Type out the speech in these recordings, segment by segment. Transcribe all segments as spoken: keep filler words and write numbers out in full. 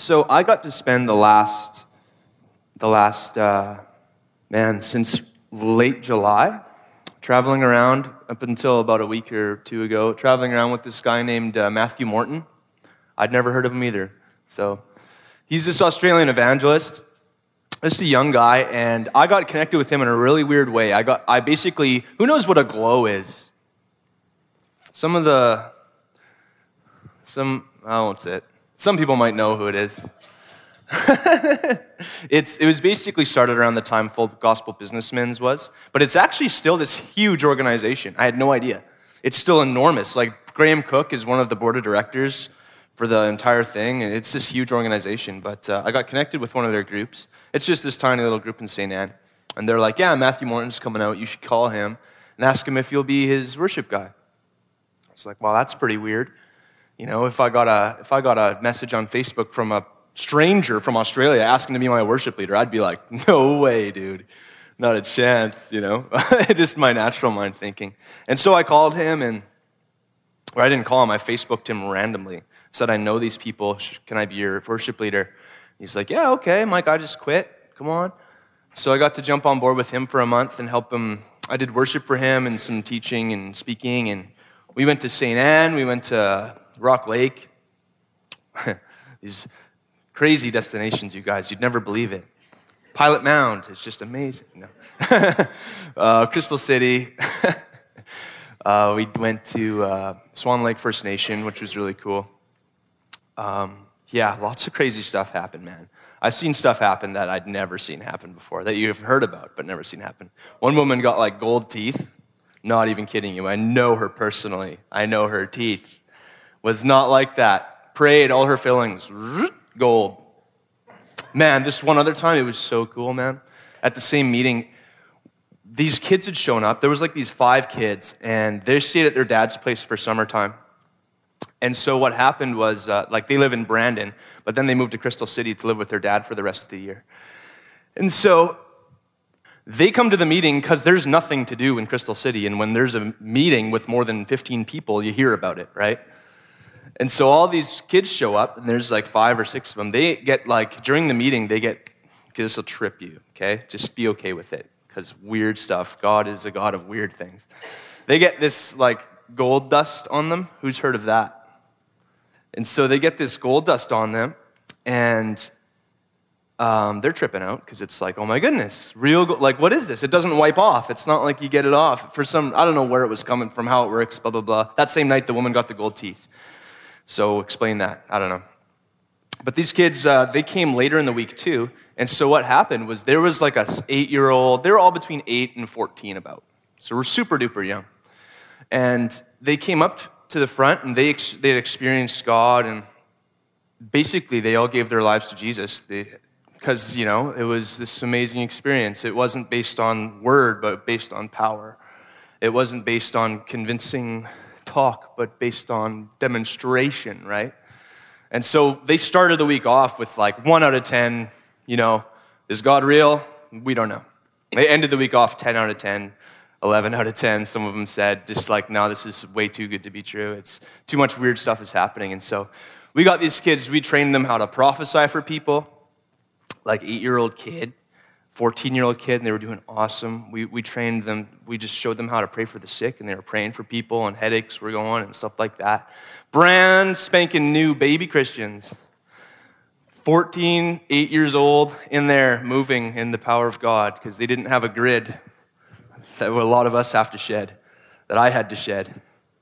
So I got to spend the last, the last, uh, man, since late July, traveling around up until about a week or two ago, traveling around with this guy named uh, Matthew Morton. I'd never heard of him either. So he's this Australian evangelist, just a young guy, and I got connected with him in a really weird way. I got, I basically, who knows what a glow is? Some of the, some, I won't say it. Some people might know who it is. it's, it was basically started around the time Full Gospel Businessmen's was, but it's actually still this huge organization. I had no idea. It's still enormous. Like, Graham Cook is one of the board of directors for the entire thing, and it's this huge organization. But uh, I got connected with one of their groups. It's just this tiny little group in Saint Anne. And they're like, yeah, Matthew Morton's coming out. You should call him and ask him if you'll be his worship guy. It's like, well, that's pretty weird. You know, if I got a if I got a message on Facebook from a stranger from Australia asking to be my worship leader, I'd be like, no way, dude. Not a chance, you know. Just my natural mind thinking. And so I called him, and, or I didn't call him, I Facebooked him randomly. Said, I know these people. Can I be your worship leader? He's like, yeah, okay, Mike, I just quit. Come on. So I got to jump on board with him for a month and help him. I did worship for him and some teaching and speaking, and we went to Saint Anne, we went to Rock Lake. These crazy destinations, you guys. You'd never believe it. Pilot Mound is just amazing. No. uh, Crystal City. uh, we went to uh, Swan Lake First Nation, which was really cool. Um, yeah, lots of crazy stuff happened, man. I've seen stuff happen that I'd never seen happen before, that you've heard about but never seen happen. One woman got like gold teeth. Not even kidding you. I know her personally. I know her teeth. Was not like that. Prayed, all her fillings, gold. Man, this one other time, it was so cool, man. At the same meeting, these kids had shown up. There was like these five kids, and they stayed at their dad's place for summertime. And so what happened was, uh, like, they live in Brandon, but then they moved to Crystal City to live with their dad for the rest of the year. And so they come to the meeting because there's nothing to do in Crystal City, and when there's a meeting with more than fifteen people, you hear about it, right? And so all these kids show up, and there's like five or six of them. They get like, during the meeting, they get, okay, this will trip you, okay? Just be okay with it, because weird stuff. God is a God of weird things. They get this like gold dust on them. Who's heard of that? And so they get this gold dust on them, and um, they're tripping out, because it's like, oh my goodness, real gold. Like, what is this? It doesn't wipe off. It's not like you get it off. For some, I don't know where it was coming from, how it works, blah, blah, blah. That same night, the woman got the gold teeth. So explain that. I don't know. But these kids, uh, they came later in the week too. And so what happened was there was like a eight-year-old. They were all between eight and fourteen about. So we're super duper young. And they came up to the front, and they ex- they had experienced God. And basically they all gave their lives to Jesus. They, because, you know, it was this amazing experience. It wasn't based on word, but based on power. It wasn't based on convincing talk, but based on demonstration, right? And so they started the week off with like one out of ten, you know, is God real? We don't know. They ended the week off ten out of ten, eleven out of ten. Some of them said, just like, no, this is way too good to be true. It's too much weird stuff is happening. And so we got these kids, we trained them how to prophesy for people, like eight-year-old kid, fourteen-year-old kid, and they were doing awesome. We we trained them, we just showed them how to pray for the sick, and they were praying for people, and headaches were going, and stuff like that. Brand spanking new baby Christians. fourteen, eight years old, in there, moving in the power of God, because they didn't have a grid that a lot of us have to shed, that I had to shed.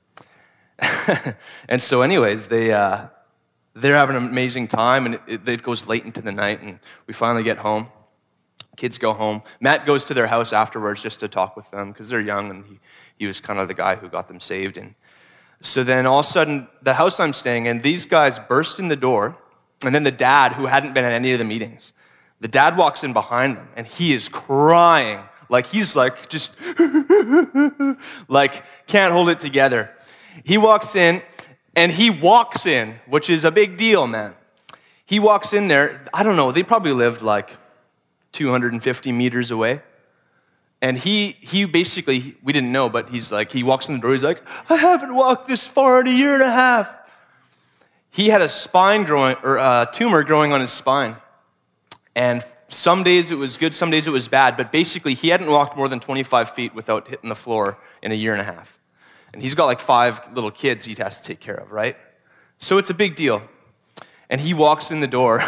And so anyways, they... Uh, they're having an amazing time, and it, it goes late into the night, and we finally get home. Kids go home. Matt goes to their house afterwards just to talk with them because they're young, and he, he was kind of the guy who got them saved. And so then all of a sudden, the house I'm staying in, these guys burst in the door, and then the dad, who hadn't been at any of the meetings, the dad walks in behind them, and he is crying. Like, he's like, just, like, can't hold it together. He walks in, and he walks in, which is a big deal, man. He walks in there, I don't know, they probably lived like two hundred fifty meters away. And he he basically, we didn't know, but he's like, he walks in the door, he's like, I haven't walked this far in a year and a half. he had a spine growing, or a tumor growing on his spine. And some days it was good, some days it was bad, but basically he hadn't walked more than twenty-five feet without hitting the floor in a year and a half. And he's got like five little kids he has to take care of, right? So it's a big deal. And he walks in the door.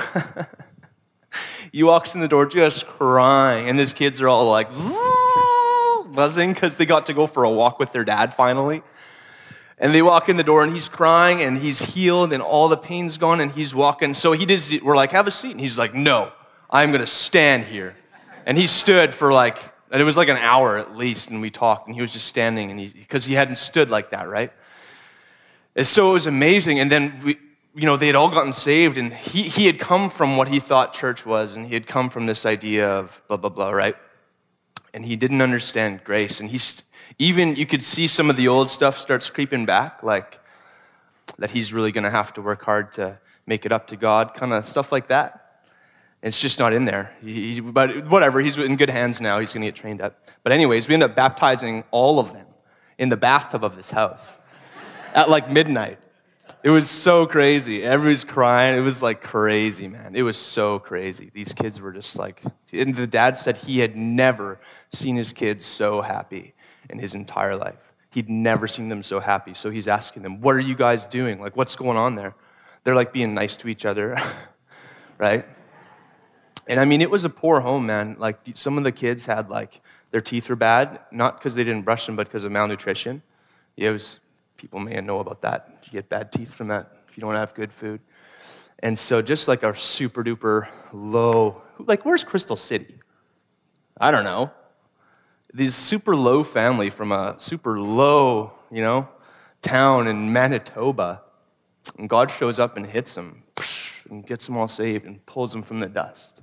He walks in the door just crying, and his kids are all like buzzing because they got to go for a walk with their dad finally. And they walk in the door, and he's crying, and he's healed, and all the pain's gone, and he's walking. So he does. We're like, have a seat. And he's like, no, I'm going to stand here. And he stood for like, and it was like an hour at least, and we talked, and he was just standing, and he because he hadn't stood like that, right? And so it was amazing. And then we, you know, they had all gotten saved, and he he had come from what he thought church was, and he had come from this idea of blah blah blah, right? And he didn't understand grace, and he's. Even you could see some of the old stuff starts creeping back, like that he's really going to have to work hard to make it up to God, kind of stuff like that. It's just not in there. He, but whatever, he's in good hands now. He's going to get trained up. But anyways, we ended up baptizing all of them in the bathtub of this house at like midnight. It was so crazy. Everybody's crying. It was like crazy, man. It was so crazy. These kids were just like, and the dad said he had never seen his kids so happy in his entire life. He'd never seen them so happy. So he's asking them, what are you guys doing? Like, what's going on there? They're like being nice to each other, right? And I mean, it was a poor home, man. Like some of the kids had like, their teeth were bad, not because they didn't brush them, but because of malnutrition. Yeah, it was, people may know about that. You get bad teeth from that if you don't have good food. And so just like our super duper low, like where's Crystal City? I don't know. These super low family from a super low, you know, town in Manitoba. And God shows up and hits them and gets them all saved and pulls them from the dust.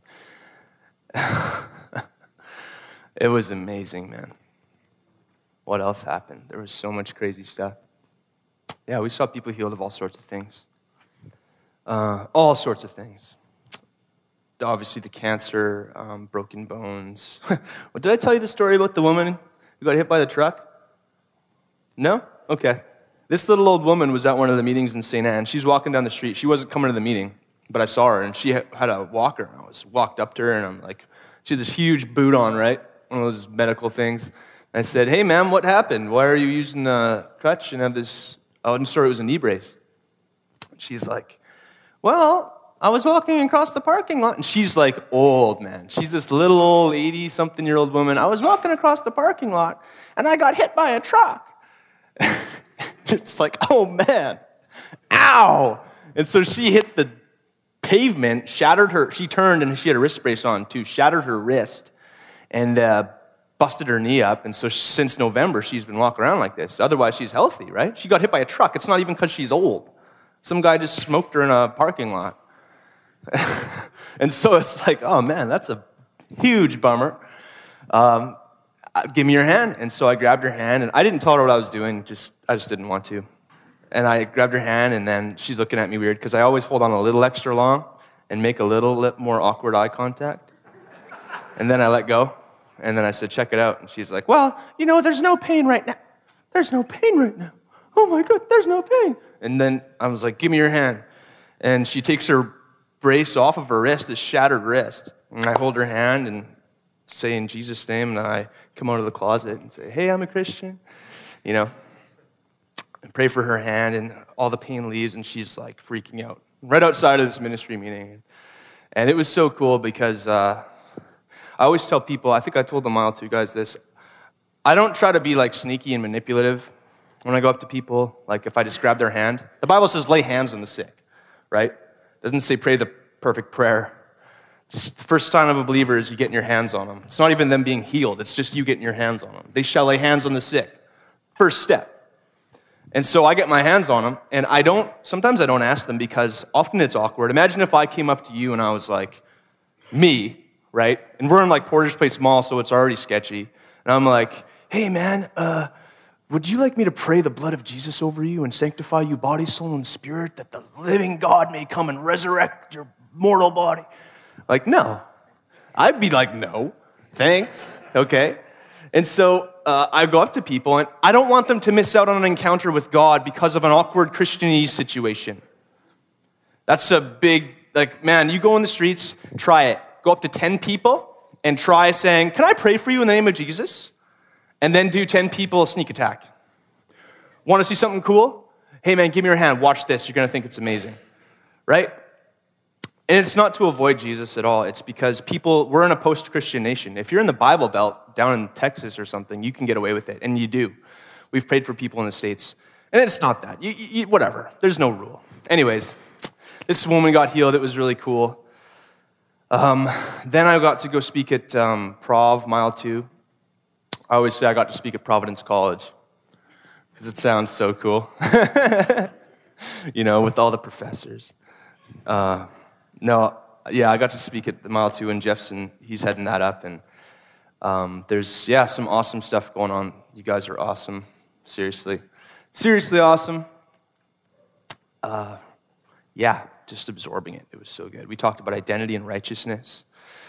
It was amazing, man. What else happened? There was so much crazy stuff. Yeah, we saw people healed of all sorts of things. Uh, all sorts of things. Obviously the cancer, um, broken bones. Well, did I tell you the story about the woman who got hit by the truck? No? Okay. This little old woman was at one of the meetings in Saint Anne. She's walking down the street. She wasn't coming to the meeting, but I saw her, and she had a walker. And I was walked up to her, and I'm like, she had this huge boot on, right? One of those medical things. And I said, hey, ma'am, what happened? Why are you using a crutch and have this? Oh, and sorry, it was a knee brace. She's like, well, I was walking across the parking lot, and she's like old, man. She's this little old eighty-something-year-old woman. I was walking across the parking lot, and I got hit by a truck. It's like, oh, man, ow. And so she hit the pavement, shattered her. She turned, and she had a wrist brace on, too, shattered her wrist, and uh, busted her knee up. And so since November, she's been walking around like this. Otherwise, she's healthy, right? She got hit by a truck. It's not even because she's old. Some guy just smoked her in a parking lot. And so it's like, oh man, that's a huge bummer. Um, give me your hand. And so I grabbed her hand, and I didn't tell her what I was doing. Just I just didn't want to. And I grabbed her hand, and then she's looking at me weird because I always hold on a little extra long and make a little bit more awkward eye contact. And then I let go, and then I said, check it out. And she's like, well, you know, there's no pain right now. There's no pain right now. Oh my God, there's no pain. And then I was like, give me your hand. And she takes her brace off of her wrist, this shattered wrist. And I hold her hand and say in Jesus' name, and I come out of the closet and say, hey, I'm a Christian. You know, and pray for her hand, and all the pain leaves, and she's like freaking out right outside of this ministry meeting. And it was so cool because uh, I always tell people, I think I told the mile two guys this, I don't try to be like sneaky and manipulative when I go up to people, like if I just grab their hand. The Bible says lay hands on the sick, right? It doesn't say pray the perfect prayer. Just the first sign of a believer is you getting your hands on them. It's not even them being healed. It's just you getting your hands on them. They shall lay hands on the sick. First step. And so I get my hands on them, and I don't, sometimes I don't ask them because often it's awkward. Imagine if I came up to you and I was like, me, right? And we're in like Portage Place Mall, so it's already sketchy. And I'm like, hey man, uh, would you like me to pray the blood of Jesus over you and sanctify you body, soul, and spirit, that the living God may come and resurrect your mortal body? Like, no. I'd be like, no, thanks, okay? And so uh, I go up to people, and I don't want them to miss out on an encounter with God because of an awkward Christianese situation. That's a big, like, man, you go in the streets, try it. Go up to ten people and try saying, can I pray for you in the name of Jesus? And then do ten people sneak attack. Want to see something cool? Hey, man, give me your hand. Watch this. You're going to think it's amazing. Right? And it's not to avoid Jesus at all. It's because people, we're in a post-Christian nation. If you're in the Bible Belt down in Texas or something, you can get away with it. And you do. We've prayed for people in the States. And it's not that. You, you, whatever. There's no rule. Anyways, this woman got healed. It was really cool. Um, then I got to go speak at um, Prov, Mile two. I always say I got to speak at Providence College because it sounds so cool. You know, with all the professors. Uh, no, yeah, I got to speak at the Mile two, and Jeffson, he's heading that up. And um, there's, yeah, some awesome stuff going on. You guys are awesome. Seriously. Seriously awesome. Uh, yeah. Just absorbing it. It was so good. We talked about identity and righteousness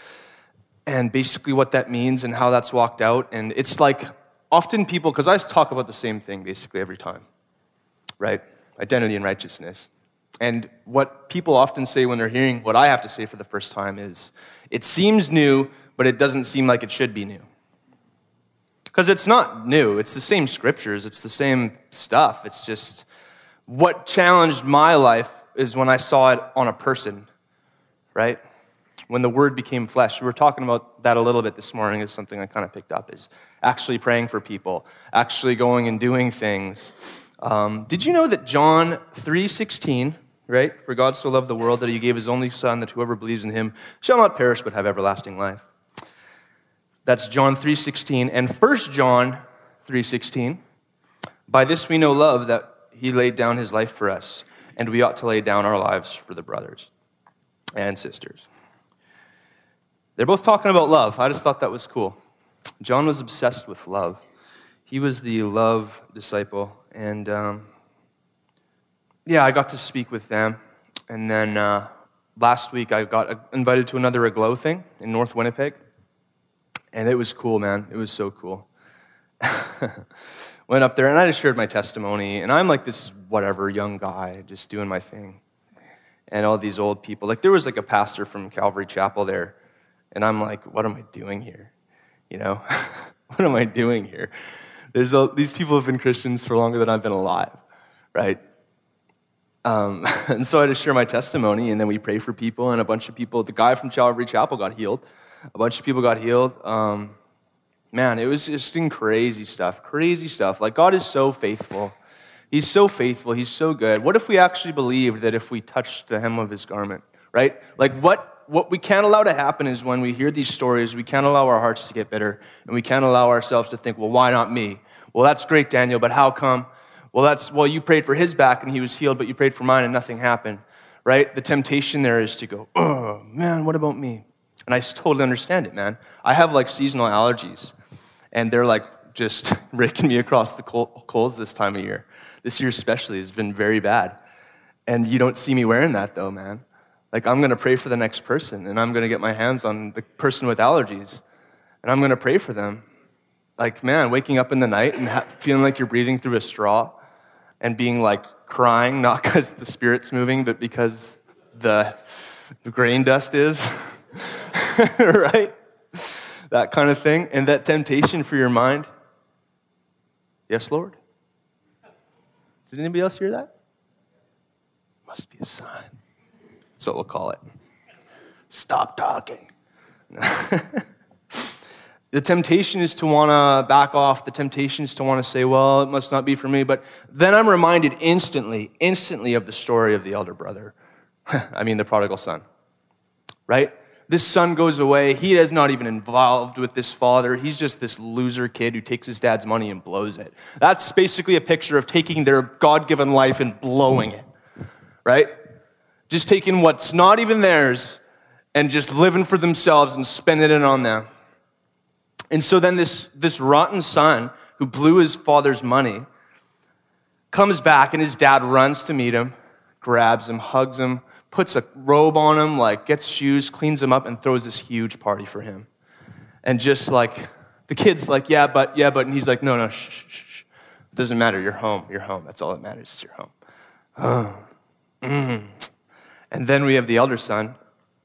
and basically what that means and how that's walked out. And it's like often people, because I talk about the same thing basically every time, right? Identity and righteousness. And what people often say when they're hearing what I have to say for the first time is, it seems new, but it doesn't seem like it should be new. Because it's not new. It's the same scriptures. It's the same stuff. It's just what challenged my life is when I saw it on a person, right? When the Word became flesh. We were talking about that a little bit this morning. Is something I kind of picked up, is actually praying for people, actually going and doing things. Um, did you know that John three sixteen, right? For God so loved the world that he gave his only Son, that whoever believes in him shall not perish but have everlasting life. That's John three sixteen. And First John three sixteen, by this we know love, that he laid down his life for us, and we ought to lay down our lives for the brothers and sisters. They're both talking about love. I just thought that was cool. John was obsessed with love. He was the love disciple. And um, yeah, I got to speak with them. And then uh, last week I got invited to another Aglow thing in North Winnipeg. And it was cool, man. It was so cool. Went up there, and I just shared my testimony, and I'm like this whatever young guy just doing my thing. And all these old people, like there was like a pastor from Calvary Chapel there, and I'm like, what am I doing here? You know, what am I doing here? There's a, these people have been Christians for longer than I've been alive, right? Um, and so I just share my testimony, and then we pray for people, and a bunch of people, the guy from Calvary Chapel got healed. A bunch of people got healed. Um, Man, it was just in crazy stuff, crazy stuff. Like, God is so faithful. He's so faithful. He's so good. What if we actually believed that if we touched the hem of his garment, right? Like, what, what we can't allow to happen is when we hear these stories, we can't allow our hearts to get bitter, and we can't allow ourselves to think, well, why not me? Well, that's great, Daniel, but how come? Well, that's, well, you prayed for his back, and he was healed, but you prayed for mine, and nothing happened, right? The temptation there is to go, oh, man, what about me? And I totally understand it, man. I have, like, seasonal allergies. And they're like just raking me across the coals this time of year. This year especially has been very bad. And you don't see me wearing that though, man. Like I'm going to pray for the next person, and I'm going to get my hands on the person with allergies, and I'm going to pray for them. Like, man, waking up in the night and ha- feeling like you're breathing through a straw and being like crying, not because the Spirit's moving, but because the, the grain dust is, right? That kind of thing, and that temptation for your mind. Yes, Lord? Did anybody else hear that? Must be a sign. That's what we'll call it. Stop talking. The temptation is to want to back off. The temptation is to want to say, well, it must not be for me. But then I'm reminded instantly, instantly of the story of the elder brother. I mean, the prodigal son, right? This son goes away. He is not even involved with this father. He's just this loser kid who takes his dad's money and blows it. That's basically a picture of taking their God-given life and blowing it, right? Just taking what's not even theirs and just living for themselves and spending it on them. And so then this, this rotten son who blew his father's money comes back, and his dad runs to meet him, grabs him, hugs him, puts a robe on him, like gets shoes, cleans him up, and throws this huge party for him. And just like, the kid's like, yeah, but, yeah, but, and he's like, no, no, shh, shh, shh. It doesn't matter, you're home, you're home. That's all that matters, is you're home. Oh. Mm. And then we have the elder son,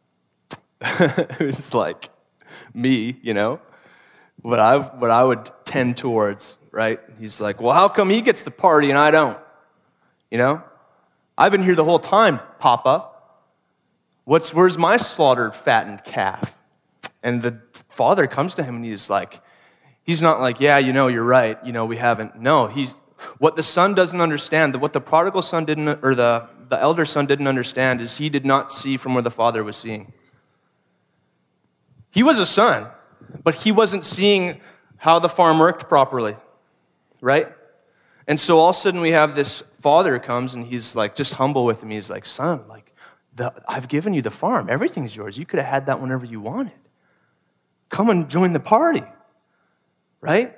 who's like me, you know, what I what I would tend towards, right? He's like, well, how come he gets the party and I don't? You know? I've been here the whole time, Papa. What's where's my slaughtered, fattened calf? And the father comes to him and he's like, he's not like, yeah, you know, you're right. You know, we haven't. No, he's what the son doesn't understand, what the prodigal son didn't, or the, the elder son didn't understand is he did not see from where the father was seeing. He was a son, but he wasn't seeing how the farm worked properly, right? And so all of a sudden we have this father who comes and he's like just humble with him. He's like, son, like the, I've given you the farm. Everything's yours. You could have had that whenever you wanted. Come and join the party, right?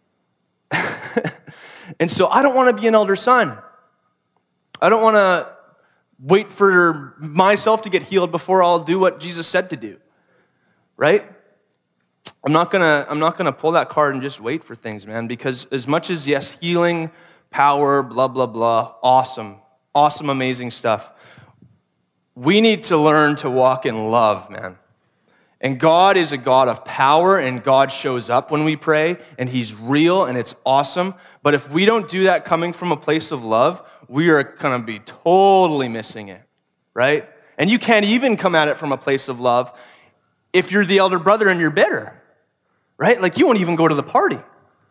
And so I don't want to be an elder son. I don't want to wait for myself to get healed before I'll do what Jesus said to do, right? I'm not gonna, I'm not gonna pull that card and just wait for things, man, because as much as, yes, healing, power, blah, blah, blah, awesome, awesome, amazing stuff, we need to learn to walk in love, man. And God is a God of power, and God shows up when we pray, and he's real, and it's awesome. But if we don't do that coming from a place of love, we are going to be totally missing it, right? And you can't even come at it from a place of love if you're the elder brother and you're bitter, right? Like you won't even go to the party.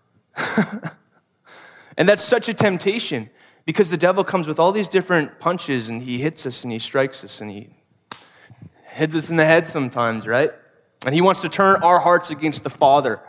And that's such a temptation because the devil comes with all these different punches, and he hits us, and he strikes us, and he hits us in the head sometimes, right? And he wants to turn our hearts against the Father,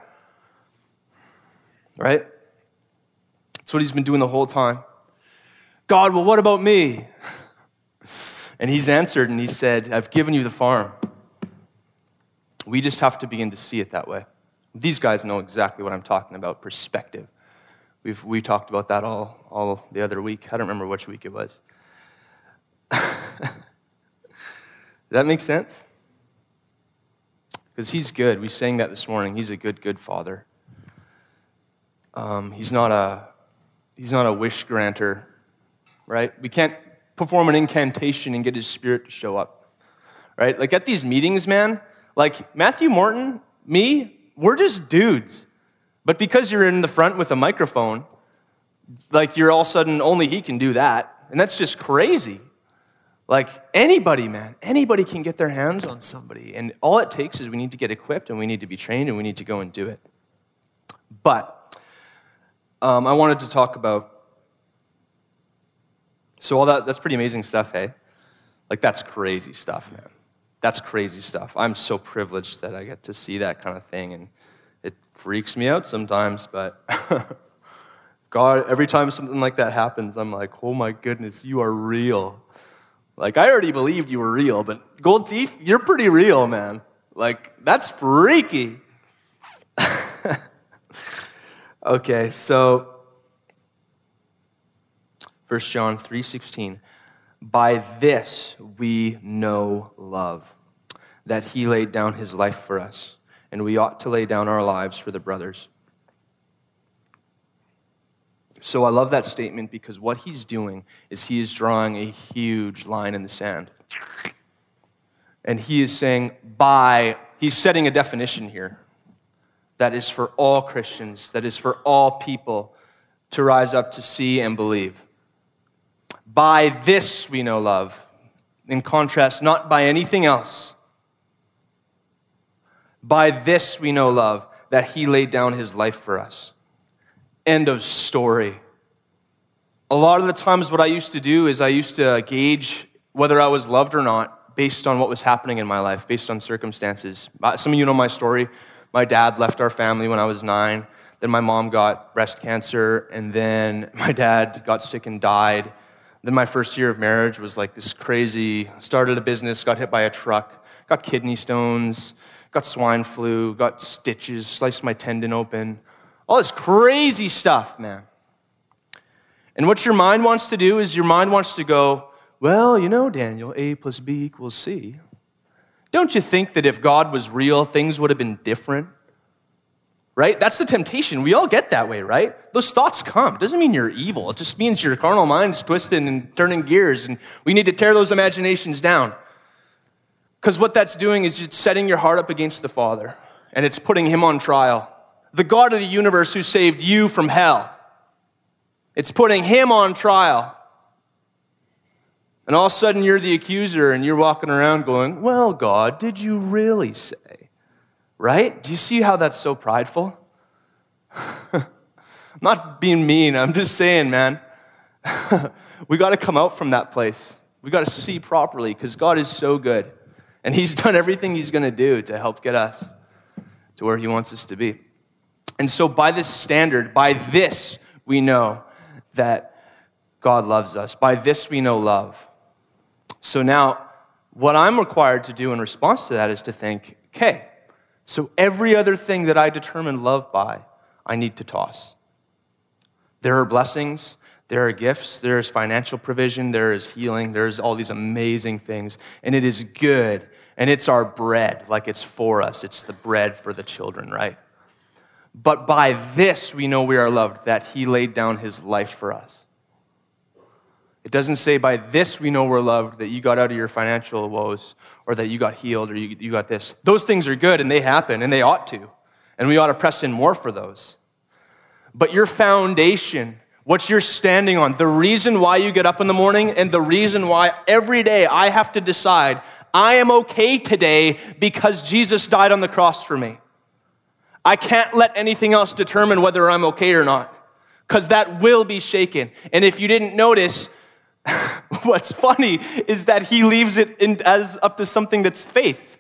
right? That's what he's been doing the whole time. God, well, what about me? And he's answered, and he said, I've given you the farm. We just have to begin to see it that way. These guys know exactly what I'm talking about, perspective. We've we talked about that all, all the other week. I don't remember which week it was. Does that make sense? Because he's good. We sang that this morning. He's a good, good father. Um, he's not a he's not a wish granter, right? We can't perform an incantation and get his spirit to show up, right? Like at these meetings, man, like Matthew Morton, me, we're just dudes. But because you're in the front with a microphone, like you're all of a sudden only he can do that. And that's just crazy. Like anybody, man, anybody can get their hands on somebody. And all it takes is we need to get equipped and we need to be trained and we need to go and do it. But um, I wanted to talk about, so all that, that's pretty amazing stuff, hey? Like that's crazy stuff, man. That's crazy stuff. I'm so privileged that I get to see that kind of thing. And it freaks me out sometimes, but God, every time something like that happens, I'm like, oh my goodness, you are real. Like, I already believed you were real, but gold teeth, you're pretty real, man. Like, that's freaky. Okay, so First John three sixteen. By this we know love, that he laid down his life for us, and we ought to lay down our lives for the brothers. So I love that statement because what he's doing is he is drawing a huge line in the sand. And he is saying by, he's setting a definition here that is for all Christians, that is for all people to rise up to see and believe. By this we know love. In contrast, not by anything else. By this we know love, that he laid down his life for us. End of story. A lot of the times what I used to do is I used to gauge whether I was loved or not based on what was happening in my life, based on circumstances. Some of you know my story. My dad left our family when I was nine. Then my mom got breast cancer, and then my dad got sick and died. Then my first year of marriage was like this crazy, started a business, got hit by a truck, got kidney stones, got swine flu, got stitches, sliced my tendon open. All this crazy stuff, man. And what your mind wants to do is your mind wants to go, well, you know, Daniel, A plus B equals C. Don't you think that if God was real, things would have been different? right? That's the temptation. We all get that way, right? Those thoughts come. It doesn't mean you're evil. It just means your carnal mind's twisting and turning gears, and we need to tear those imaginations down. Because what that's doing is it's setting your heart up against the Father, and it's putting him on trial. The God of the universe who saved you from hell. It's putting him on trial. And all of a sudden you're the accuser and you're walking around going, well, God, did you really say? Right? Do you see how that's so prideful? I'm not being mean. I'm just saying, man, we got to come out from that place. We got to see properly because God is so good. And he's done everything he's going to do to help get us to where he wants us to be. And so by this standard, by this, we know that God loves us. By this, we know love. So now, what I'm required to do in response to that is to think, okay, so every other thing that I determine love by, I need to toss. There are blessings, there are gifts, there is financial provision, there is healing, there's all these amazing things, and it is good, and it's our bread, like it's for us. It's the bread for the children, right? But by this we know we are loved, that he laid down his life for us. It doesn't say by this we know we're loved, that you got out of your financial woes, or that you got healed, or you, you got this. Those things are good, and they happen, and they ought to. And we ought to press in more for those. But your foundation, what you're standing on, the reason why you get up in the morning, and the reason why every day I have to decide, I am okay today because Jesus died on the cross for me. I can't let anything else determine whether I'm okay or not, because that will be shaken. And if you didn't notice, what's funny is that he leaves it in, as up to something that's faith.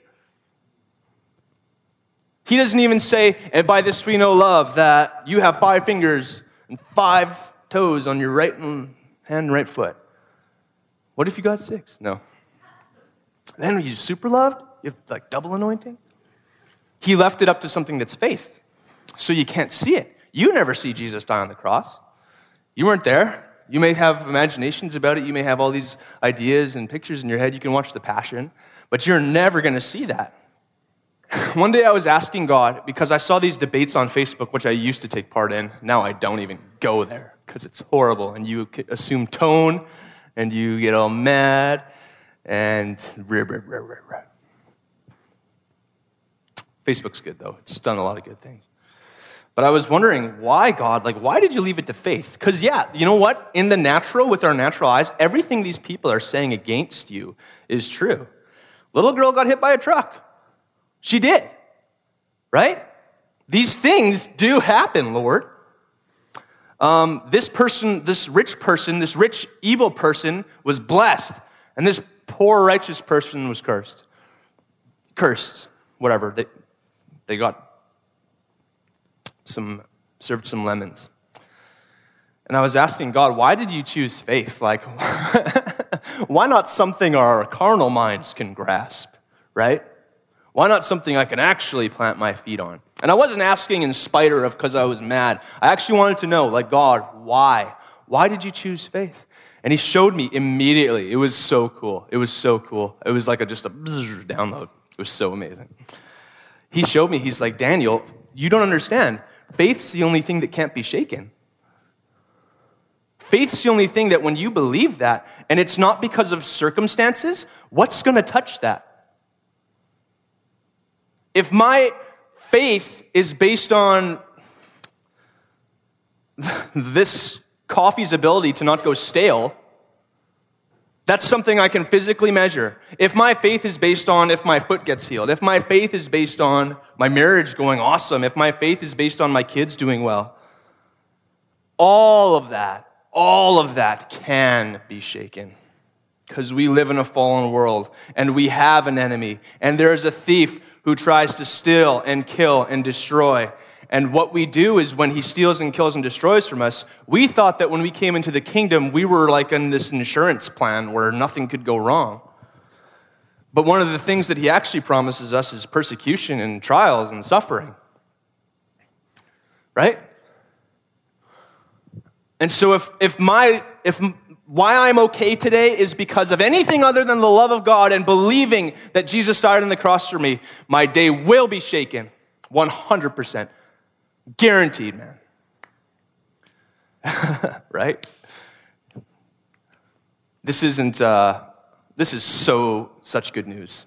He doesn't even say, and by this we know love, that you have five fingers and five toes on your right hand and right foot. What if you got six? No. And then you're super loved? You have like double anointing? He left it up to something that's faith. So you can't see it. You never see Jesus die on the cross. You weren't there. You may have imaginations about it. You may have all these ideas and pictures in your head. You can watch The Passion. But you're never going to see that. One day I was asking God, because I saw these debates on Facebook, which I used to take part in. Now I don't even go there, because it's horrible. And you assume tone, and you get all mad, and rah, rah, rah, rah, rah. Facebook's good, though. It's done a lot of good things. But I was wondering, why, God? Like, why did you leave it to faith? Because, yeah, you know what? In the natural, with our natural eyes, everything these people are saying against you is true. Little girl got hit by a truck. She did, right? These things do happen, Lord. Um, this person, this rich person, this rich evil person was blessed, and this poor righteous person was cursed. Cursed, whatever. They, they got some, served some lemons. And I was asking God, why did you choose faith? Like, why not something our carnal minds can grasp, right? Why not something I can actually plant my feet on? And I wasn't asking in spite or of because I was mad. I actually wanted to know, like, God, why? Why did you choose faith? And he showed me immediately. It was so cool. It was so cool. It was like a, just a download. It was so amazing. He showed me, he's like, Daniel, you don't understand. Faith's the only thing that can't be shaken. Faith's the only thing that when you believe that, and it's not because of circumstances, what's going to touch that? If my faith is based on this coffee's ability to not go stale, that's something I can physically measure. If my faith is based on if my foot gets healed, if my faith is based on my marriage going awesome, if my faith is based on my kids doing well, all of that, all of that can be shaken. Because we live in a fallen world, and we have an enemy, and there is a thief who tries to steal and kill and destroy. And what we do is when he steals and kills and destroys from us, we thought that when we came into the kingdom, we were like in this insurance plan where nothing could go wrong. But one of the things that he actually promises us is persecution and trials and suffering. Right? And so if if my if why I'm okay today is because of anything other than the love of God and believing that Jesus died on the cross for me, my day will be shaken, one hundred percent. Guaranteed, man. Right? This isn't, uh, this is so, such good news.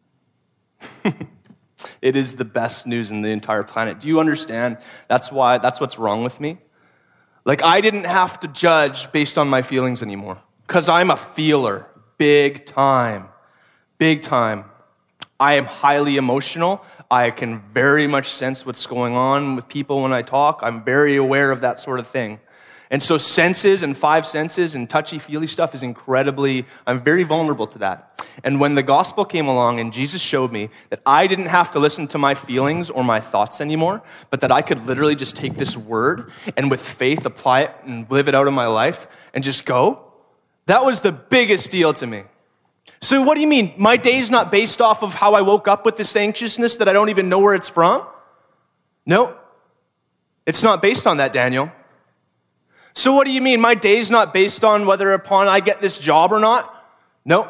It is the best news in the entire planet. Do you understand? That's why, that's what's wrong with me. Like, I didn't have to judge based on my feelings anymore. Because I'm a feeler. Big time. Big time. I am highly emotional. I can very much sense what's going on with people when I talk. I'm very aware of that sort of thing. And so senses and five senses and touchy-feely stuff is incredibly, I'm very vulnerable to that. And when the gospel came along and Jesus showed me that I didn't have to listen to my feelings or my thoughts anymore, but that I could literally just take this word and with faith apply it and live it out in my life and just go, that was the biggest deal to me. So what do you mean? My day's not based off of how I woke up with this anxiousness that I don't even know where it's from? No, it's not based on that, Daniel. So what do you mean? My day's not based on whether upon I get this job or not? No.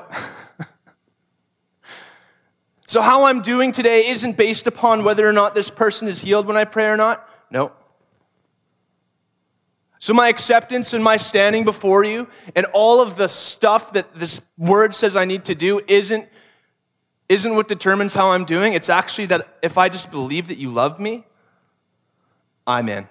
So how I'm doing today isn't based upon whether or not this person is healed when I pray or not? No. So my acceptance and my standing before you and all of the stuff that this word says I need to do isn't, isn't what determines how I'm doing. It's actually that if I just believe that you love me, I'm in.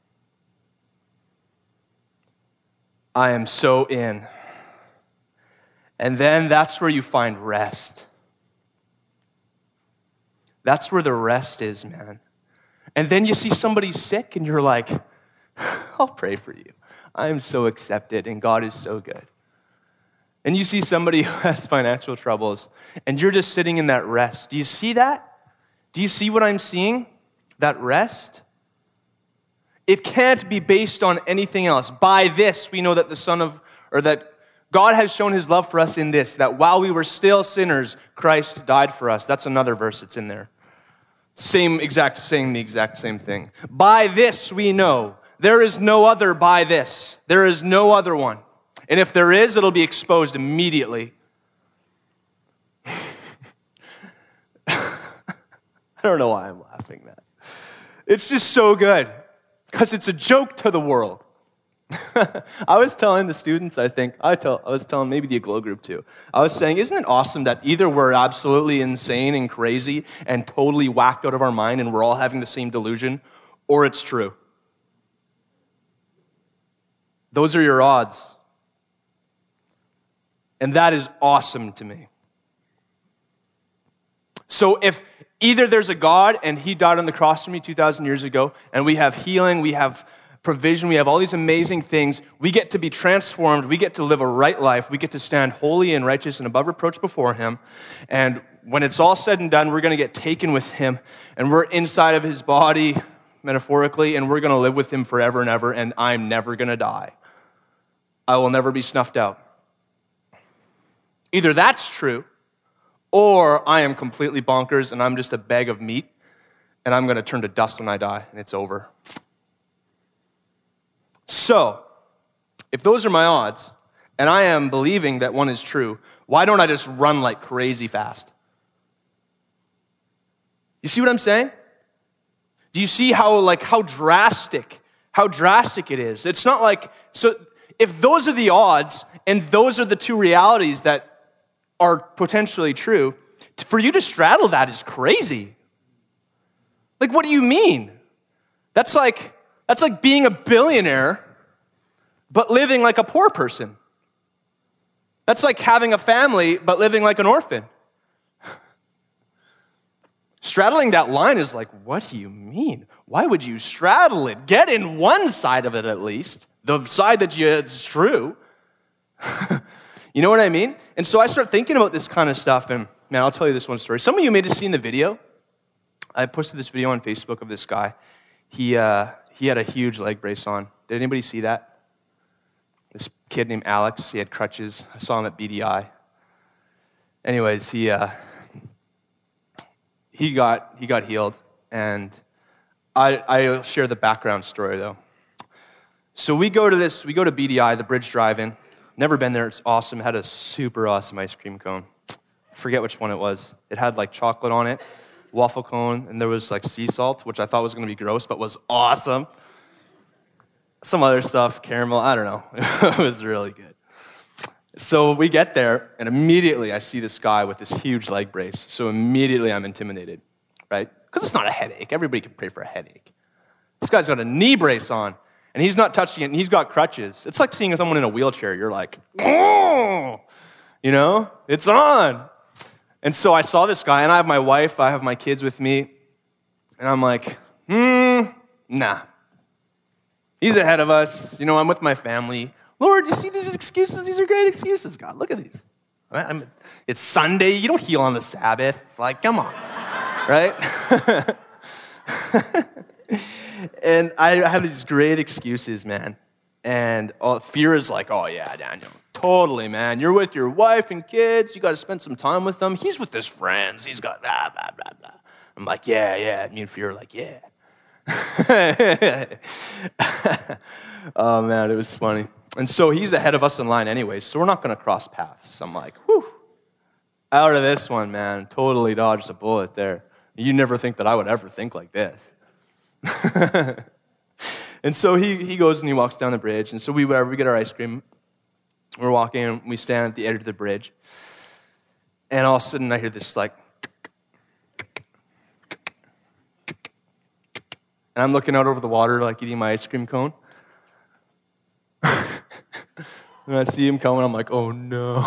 I am so in. And then that's where you find rest. That's where the rest is, man. And then you see somebody sick and you're like, I'll pray for you. I am so accepted and God is so good. And you see somebody who has financial troubles and you're just sitting in that rest. Do you see that? Do you see what I'm seeing? That rest? It can't be based on anything else. By this, we know that the Son of, or that God has shown his love for us in this, that while we were still sinners, Christ died for us. That's another verse that's in there. Same exact, saying the exact same thing. By this we know. There is no other by this. There is no other one. And if there is, it'll be exposed immediately. I don't know why I'm laughing, man. It's just so good. Because it's a joke to the world. I was telling the students, I think, I, tell, I was telling maybe the Aglow group too. I was saying, isn't it awesome that either we're absolutely insane and crazy and totally whacked out of our mind and we're all having the same delusion, or it's true? Those are your odds. And that is awesome to me. So if either there's a God and he died on the cross for me two thousand years ago, and we have healing, we have provision, we have all these amazing things, we get to be transformed, we get to live a right life, we get to stand holy and righteous and above reproach before him, and when it's all said and done, we're going to get taken with him, and we're inside of his body, metaphorically, and we're going to live with him forever and ever, and I'm never going to die. I will never be snuffed out. Either that's true, or I am completely bonkers and I'm just a bag of meat and I'm going to turn to dust when I die and it's over. So, if those are my odds and I am believing that one is true, why don't I just run like crazy fast? You see what I'm saying? Do you see how like how drastic, how drastic it is? It's not like, so if those are the odds and those are the two realities that are potentially true, for you to straddle that is crazy. Like, what do you mean? That's like that's like being a billionaire, but living like a poor person. That's like having a family, but living like an orphan. Straddling that line is like, what do you mean? Why would you straddle it? Get in one side of it at least, the side that you, it's true. You know what I mean? And so I start thinking about this kind of stuff, and man, I'll tell you this one story. Some of you may have seen the video. I posted this video on Facebook of this guy. He uh, he had a huge leg brace on. Did anybody see that? This kid named Alex, he had crutches. I saw him at B D I. Anyways, he uh, he got he got healed, and I I'll share the background story though. So we go to this, we go to B D I, the Bridge Drive-In. Never been there. It's awesome. It had a super awesome ice cream cone. Forget which one it was. It had like chocolate on it. waffle cone, and there was like sea salt, which I thought was going to be gross, but was awesome. Some other stuff, caramel, I don't know. It was really good. So we get there, and immediately I see this guy with this huge leg brace. So immediately I'm intimidated, right? Because it's not a headache. Everybody can pray for a headache. This guy's got a knee brace on, and he's not touching it, and he's got crutches. It's like seeing someone in a wheelchair. You're like, oh, you know, it's on. And so I saw this guy, and I have my wife, I have my kids with me, and I'm like, hmm, nah. He's ahead of us. You know, I'm with my family. Lord, you see these excuses? These are great excuses, God. Look at these. I'm, it's Sunday. You don't heal on the Sabbath. Like, come on, right? And I have these great excuses, man. And all, fear is like, oh, yeah, Daniel, totally, man. You're with your wife and kids. You got to spend some time with them. He's with his friends. He's got blah, blah, blah, blah. I'm like, yeah, yeah. Me and fear are like, yeah. Oh, man, it was funny. And so he's ahead of us in line anyway, so we're not going to cross paths. I'm like, whew, out of this one, man. Totally dodged a bullet there. You never think that I would ever think like this. And so he, he goes and he walks down the bridge. And so we whatever, we get our ice cream. We're walking and we stand at the edge of the bridge. And all of a sudden I hear this like, and I'm looking out over the water like eating my ice cream cone. And I see him coming, I'm like, oh no.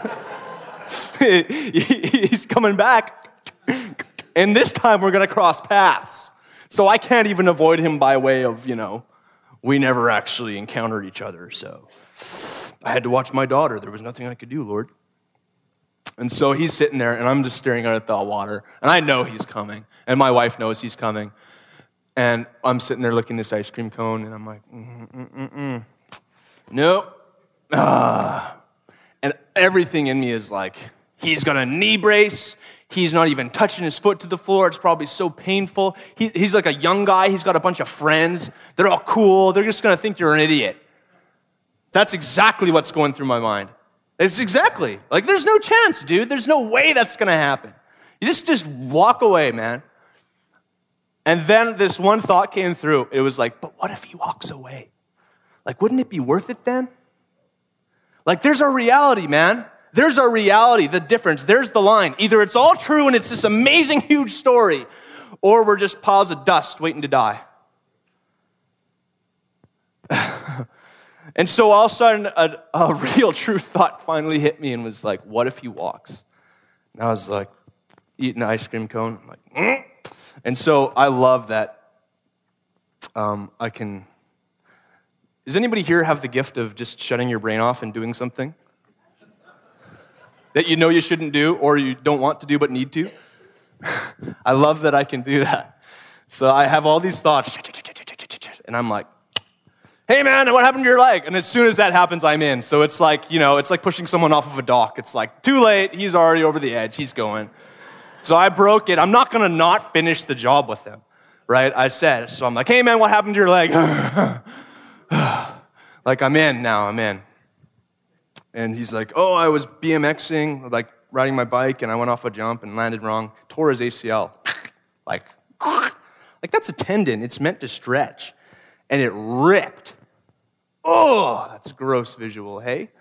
He's coming back. And this time we're going to cross paths. So I can't even avoid him by way of, you know, we never actually encountered each other. So I had to watch my daughter. There was nothing I could do, Lord. And so he's sitting there, and I'm just staring out at the water. And I know he's coming. And my wife knows he's coming. And I'm sitting there looking at this ice cream cone, and I'm like, mm, mm, mm, mm. Nope. Ah. And everything in me is like, he's got a knee brace. He's not even touching his foot to the floor. It's probably so painful. He, he's like a young guy. He's got a bunch of friends. They're all cool. They're just going to think you're an idiot. That's exactly what's going through my mind. It's exactly. Like, there's no chance, dude. There's no way that's going to happen. You just, just walk away, man. And then this one thought came through. It was like, but what if he walks away? Like, wouldn't it be worth it then? Like, there's our reality, man. There's our reality, the difference. There's the line. Either it's all true and it's this amazing, huge story, or we're just piles of dust waiting to die. And so all of a sudden, a, a real true thought finally hit me and was like, what if he walks? And I was like, eating an ice cream cone. I'm like, mm. And so I love that um, I can... Does anybody here have the gift of just shutting your brain off and doing something that you know you shouldn't do or you don't want to do but need to? I love that I can do that. So I have all these thoughts, and I'm like, hey man, what happened to your leg? And as soon as that happens, I'm in. So it's like, you know, it's like pushing someone off of a dock. It's like, too late, he's already over the edge, he's going. So I broke it. I'm not going to not finish the job with him, right? I said, so I'm like, hey man, what happened to your leg? Like, I'm in now, I'm in. And he's like, oh, I was BMXing, like riding my bike, and I went off a jump and landed wrong, tore his A C L. Like, like that's a tendon. It's meant to stretch. And it ripped. Oh, that's a gross visual, hey?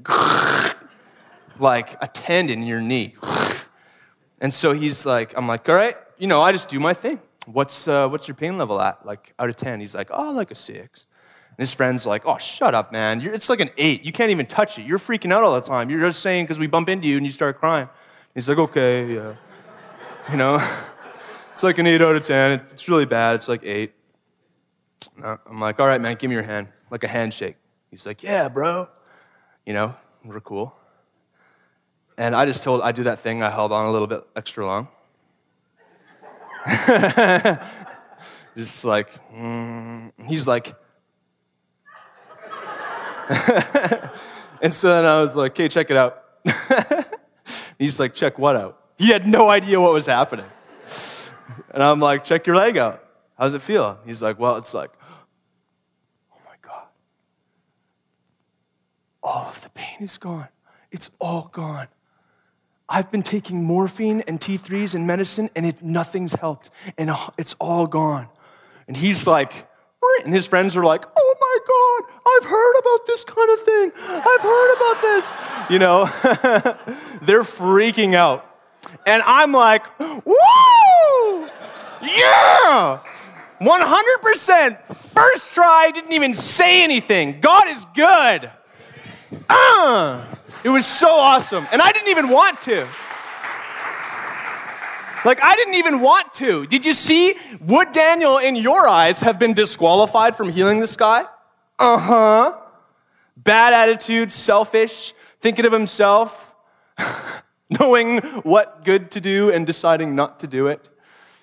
Like a tendon in your knee. And so he's like, I'm like, all right, you know, I just do my thing. What's uh, what's your pain level at? Like, out of ten? He's like, oh, like a six. And his friend's like, oh, shut up, man. You're, it's like an eight. You can't even touch it. You're freaking out all the time. You're just saying because we bump into you and you start crying. He's like, okay, yeah. You know? It's like an eight out of ten. It's really bad. It's like eight. I'm like, all right, man, give me your hand. Like a handshake. He's like, yeah, bro. You know, we're cool. And I just told, I do that thing. I held on a little bit extra long. Just like, mm. He's like, and so then I was like, okay, check it out. He's like, check what out? He had no idea what was happening. And I'm like, check your leg out. How's it feel? He's like, well, it's like, oh my God. All of the pain is gone. It's all gone. I've been taking morphine and T threes and medicine, and it nothing's helped, and it's all gone. And he's like, and his friends are like, oh my God, I've heard about this kind of thing. I've heard about this. You know, they're freaking out. And I'm like, woo, yeah, one hundred percent. First try, didn't even say anything. God is good. Uh, it was so awesome. And I didn't even want to. Like, I didn't even want to. Did you see? Would Daniel, in your eyes, have been disqualified from healing this guy? Uh-huh. Bad attitude, selfish, thinking of himself, knowing what good to do and deciding not to do it.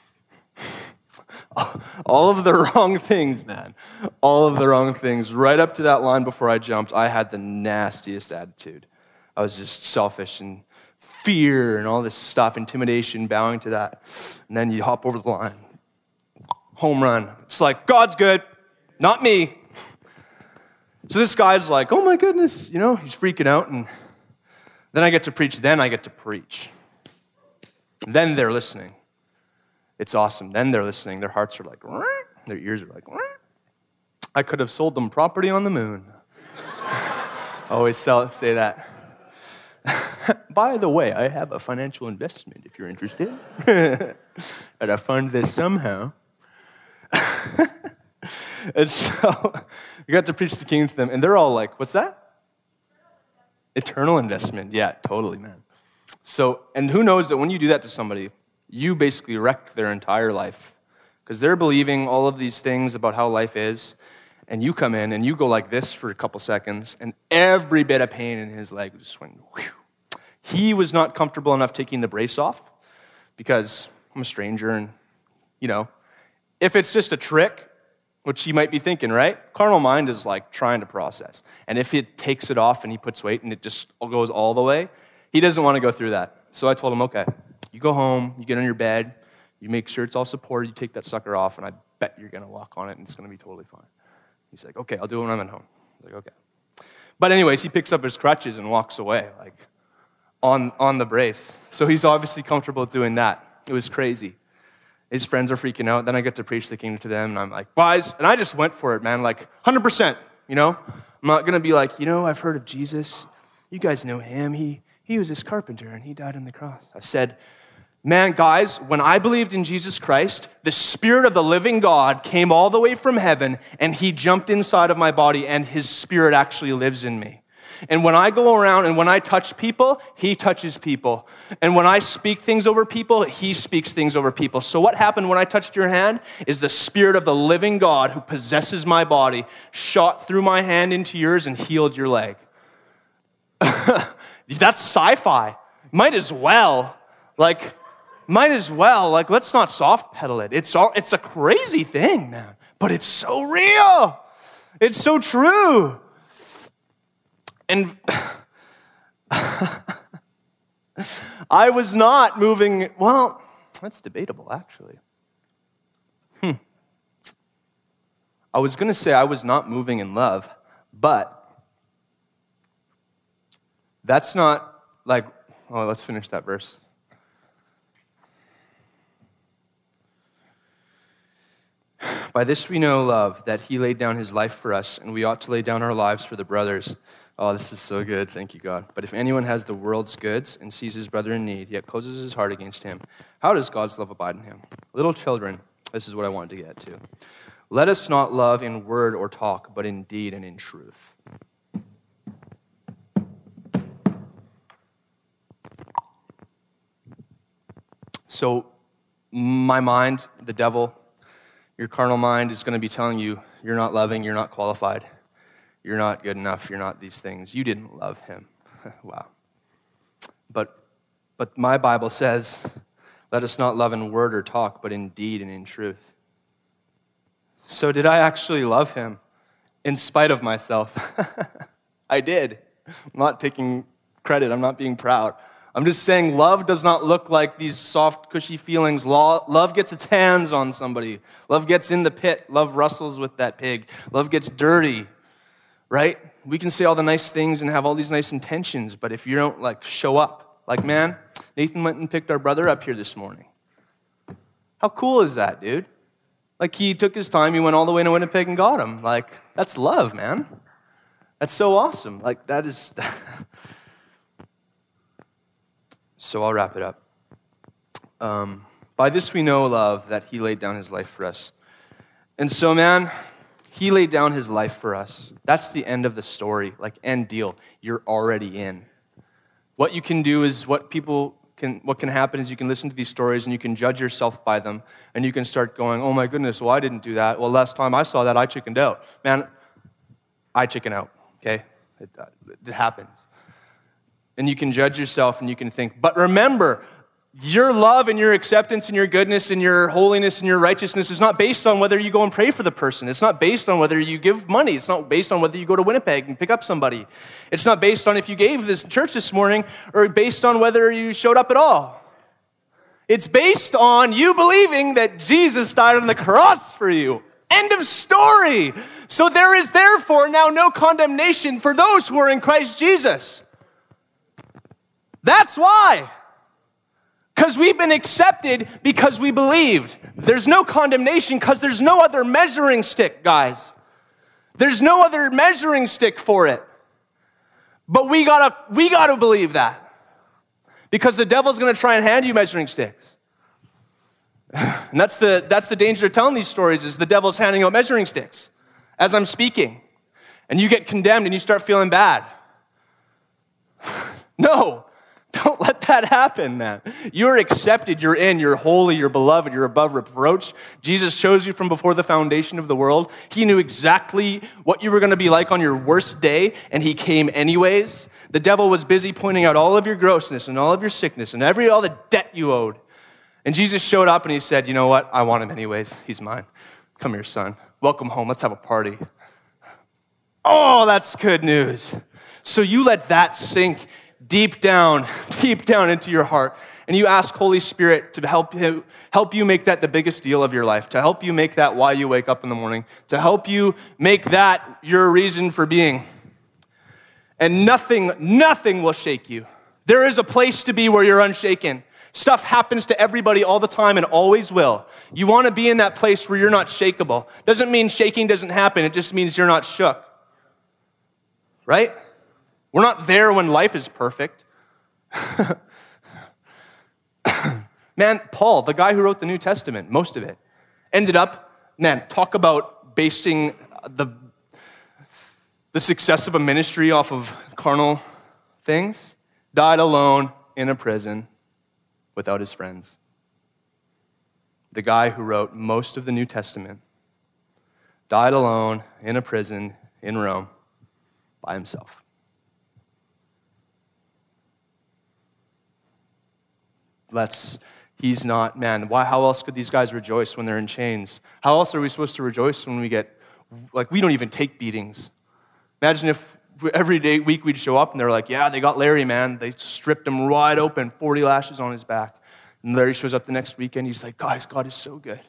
All of the wrong things, man. All of the wrong things. Right up to that line before I jumped, I had the nastiest attitude. I was just selfish and fear and all this stuff, intimidation, bowing to that. And then you hop over the line. Home run. It's like, God's good, not me. So this guy's like, oh my goodness, you know, he's freaking out. And then I get to preach. Then I get to preach. And then they're listening. It's awesome. Then they're listening. Their hearts are like, Rrr. Their ears are like, Rrr. I could have sold them property on the moon. Always sell, say that. By the way, I have a financial investment if you're interested. And I fund this somehow. And so we got to preach the kingdom to them, and they're all like, what's that? Eternal investment. Yeah, totally, man. So, and who knows that when you do that to somebody, you basically wrecked their entire life. Because they're believing all of these things about how life is, and you come in and you go like this for a couple seconds, and every bit of pain in his leg just went, whew. He was not comfortable enough taking the brace off because I'm a stranger and, you know, if it's just a trick, which he might be thinking, right? Carnal mind is like trying to process. And if it takes it off and he puts weight and it just goes all the way, he doesn't want to go through that. So I told him, okay, you go home, you get on your bed, you make sure it's all supported, you take that sucker off, and I bet you're going to walk on it and it's going to be totally fine. He's like, okay, I'll do it when I'm at home. I was like, okay. But anyways, he picks up his crutches and walks away, like, on, on the brace. So he's obviously comfortable doing that. It was crazy. His friends are freaking out. Then I get to preach the kingdom to them, and I'm like, guys, and I just went for it, man, like one hundred percent, you know? I'm not going to be like, you know, I've heard of Jesus. You guys know him. He, he was this carpenter, and he died on the cross. I said, man, guys, when I believed in Jesus Christ, the Spirit of the living God came all the way from heaven, and he jumped inside of my body, and his Spirit actually lives in me. And when I go around and when I touch people, he touches people. And when I speak things over people, he speaks things over people. So what happened when I touched your hand is the Spirit of the living God who possesses my body shot through my hand into yours and healed your leg. That's sci-fi. Might as well. Like, might as well. Like, let's not soft pedal it. It's all, it's a crazy thing, man. But it's so real. It's so true. And I was not moving, well, that's debatable, actually. Hmm. I was going to say I was not moving in love, but that's not like, oh, let's finish that verse. By this we know love, that he laid down his life for us, and we ought to lay down our lives for the brothers. Oh, this is so good. Thank you, God. But if anyone has the world's goods and sees his brother in need, yet closes his heart against him, how does God's love abide in him? Little children, this is what I wanted to get to. Let us not love in word or talk, but in deed and in truth. So my mind, the devil, your carnal mind is going to be telling you, you're not loving, you're not qualified. You're not good enough. You're not these things. You didn't love him. Wow. But but my Bible says, let us not love in word or talk, but in deed and in truth. So did I actually love him in spite of myself? I did. I'm not taking credit. I'm not being proud. I'm just saying love does not look like these soft, cushy feelings. Love gets its hands on somebody. Love gets in the pit. Love wrestles with that pig. Love gets dirty. Right? We can say all the nice things and have all these nice intentions, but if you don't like show up, Like, man, Nathan went and picked our brother up here this morning. How cool is that, dude? Like, he took his time, he went all the way to Winnipeg and got him. Like, that's love, man. That's so awesome. Like, that is... So I'll wrap it up. Um, by this we know, love, that he laid down his life for us. And so, man, he laid down his life for us. That's the end of the story. Like, end deal. You're already in. What you can do is what people... Can, what can happen is you can listen to these stories and you can judge yourself by them, and you can start going, oh my goodness, well, I didn't do that. Well, last time I saw that, I chickened out. Man, I chicken out, okay? It, uh, it happens. And you can judge yourself and you can think, but remember, your love and your acceptance and your goodness and your holiness and your righteousness is not based on whether you go and pray for the person. It's not based on whether you give money. It's not based on whether you go to Winnipeg and pick up somebody. It's not based on if you gave this church this morning or based on whether you showed up at all. It's based on you believing that Jesus died on the cross for you. End of story. So there is therefore now no condemnation for those who are in Christ Jesus. That's why. Because we've been accepted because we believed. There's no condemnation because there's no other measuring stick, guys. There's no other measuring stick for it. But we gotta, we gotta believe that. Because the devil's gonna try and hand you measuring sticks. And that's the, that's the danger of telling these stories, is the devil's handing out measuring sticks as I'm speaking. And you get condemned and you start feeling bad. No. Don't let that happen, man. You're accepted, you're in, you're holy, you're beloved, you're above reproach. Jesus chose you from before the foundation of the world. He knew exactly what you were going to be like on your worst day, and he came anyways. The devil was busy pointing out all of your grossness and all of your sickness and every all the debt you owed. And Jesus showed up and he said, you know what? I want him anyways. He's mine. Come here, son. Welcome home. Let's have a party. Oh, that's good news. So you let that sink deep down, deep down into your heart. And you ask Holy Spirit to help you, help you make that the biggest deal of your life, to help you make that why you wake up in the morning, to help you make that your reason for being. And nothing, nothing will shake you. There is a place to be where you're unshaken. Stuff happens to everybody all the time and always will. You want to be in that place where you're not shakeable. Doesn't mean shaking doesn't happen. It just means you're not shook. Right? We're not there when life is perfect. Man, Paul, the guy who wrote the New Testament, most of it, ended up, man, talk about basing the, the success of a ministry off of carnal things. Died alone in a prison without his friends. The guy who wrote most of the New Testament died alone in a prison in Rome by himself. Let's, he's not, man, why, how else could these guys rejoice when they're in chains? How else are we supposed to rejoice when we get, like, we don't even take beatings. Imagine if every day, week we'd show up and they're like, yeah, they got Larry, man. They stripped him wide open, forty lashes on his back. And Larry shows up the next weekend. He's like, guys, God is so good.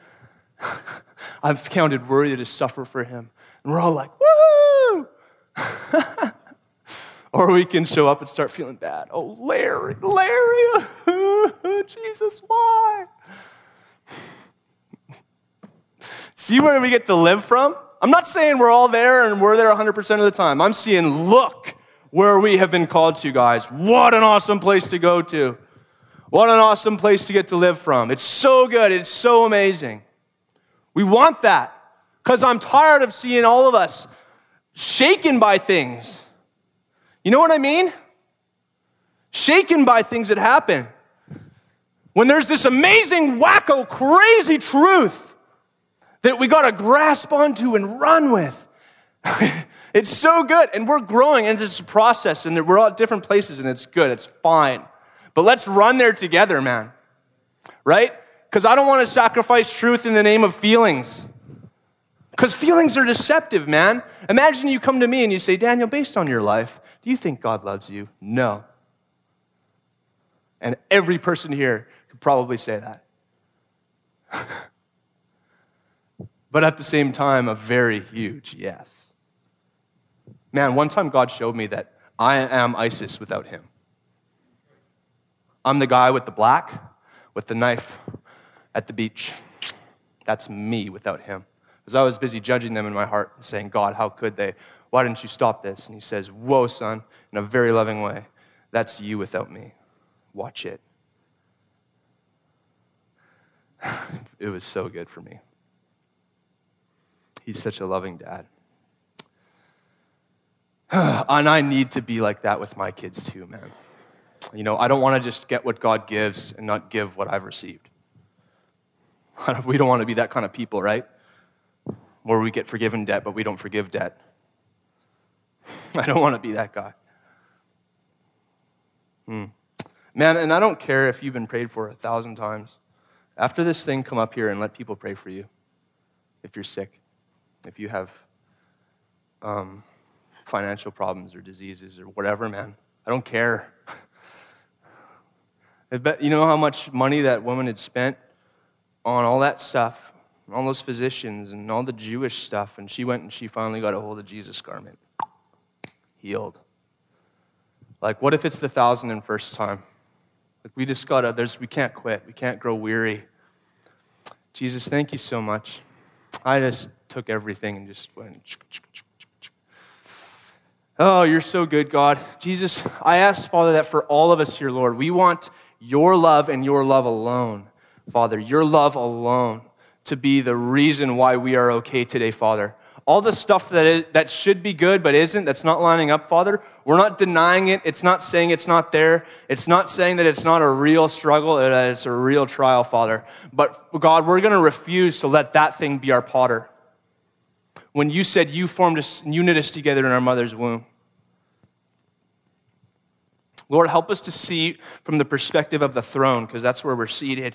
I've counted worthy to suffer for him. And we're all like, woo! Or we can show up and start feeling bad. Oh, Larry, Larry, Jesus, why? See where we get to live from? I'm not saying we're all there and we're there one hundred percent of the time. I'm seeing, look where we have been called to, guys. What an awesome place to go to. What an awesome place to get to live from. It's so good. It's so amazing. We want that because I'm tired of seeing all of us shaken by things. You know what I mean? Shaken by things that happen. When there's this amazing, wacko, crazy truth that we got to grasp onto and run with. It's so good. And we're growing, and it's a process, and we're all at different places, and it's good. It's fine. But let's run there together, man. Right? Because I don't want to sacrifice truth in the name of feelings. Because feelings are deceptive, man. Imagine you come to me and you say, Daniel, based on your life, do you think God loves you? No. And every person here could probably say that. But at the same time, a very huge yes. Man, one time God showed me that I am ISIS without him. I'm the guy with the black, with the knife at the beach. That's me without him. Because I was busy judging them in my heart and saying, God, how could they? Why didn't you stop this? And he says, whoa, son, in a very loving way. That's you without me. Watch it. It was so good for me. He's such a loving dad. And I need to be like that with my kids too, man. You know, I don't want to just get what God gives and not give what I've received. We don't want to be that kind of people, right? Where we get forgiven debt, but we don't forgive debt. I don't want to be that guy. Hmm. Man, and I don't care if you've been prayed for a thousand times. After this thing, come up here and let people pray for you. If you're sick, if you have um, financial problems or diseases or whatever, man. I don't care. I bet, you know how much money that woman had spent on all that stuff, all those physicians and all the Jewish stuff, and she went and she finally got a hold of Jesus' garment. Healed. Like, what if it's the thousand and first time? Like, we just gotta, there's, we can't quit. We can't grow weary. Jesus, thank you so much. I just took everything and just went. Oh, you're so good, God. Jesus, I ask, Father, that for all of us here, Lord, we want your love and your love alone, Father, your love alone to be the reason why we are okay today, Father. All the stuff that is, that should be good but isn't, that's not lining up, Father, we're not denying it. It's not saying it's not there. It's not saying that it's not a real struggle, that it's a real trial, Father. But God, we're going to refuse to let that thing be our potter. When you said you formed us, you knit us together in our mother's womb. Lord, help us to see from the perspective of the throne, because that's where we're seated.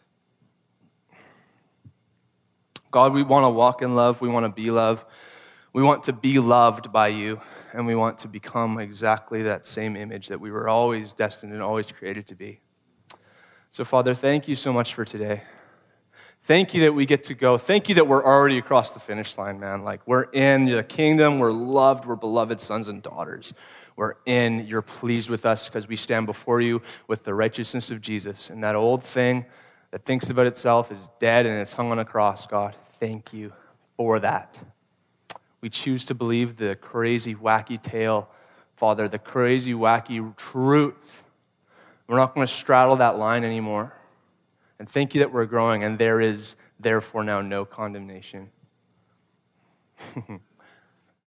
God, we want to walk in love. We want to be love. We want to be loved by you, and we want to become exactly that same image that we were always destined and always created to be. So, Father, thank you so much for today. Thank you that we get to go. Thank you that we're already across the finish line, man. Like, we're in the kingdom. We're loved. We're beloved sons and daughters. We're in. You're pleased with us because we stand before you with the righteousness of Jesus. And that old thing that thinks about itself is dead and it's hung on a cross, God. Thank you for that. We choose to believe the crazy, wacky tale, Father, the crazy, wacky truth. We're not going to straddle that line anymore. And thank you that we're growing, and there is, therefore, now no condemnation.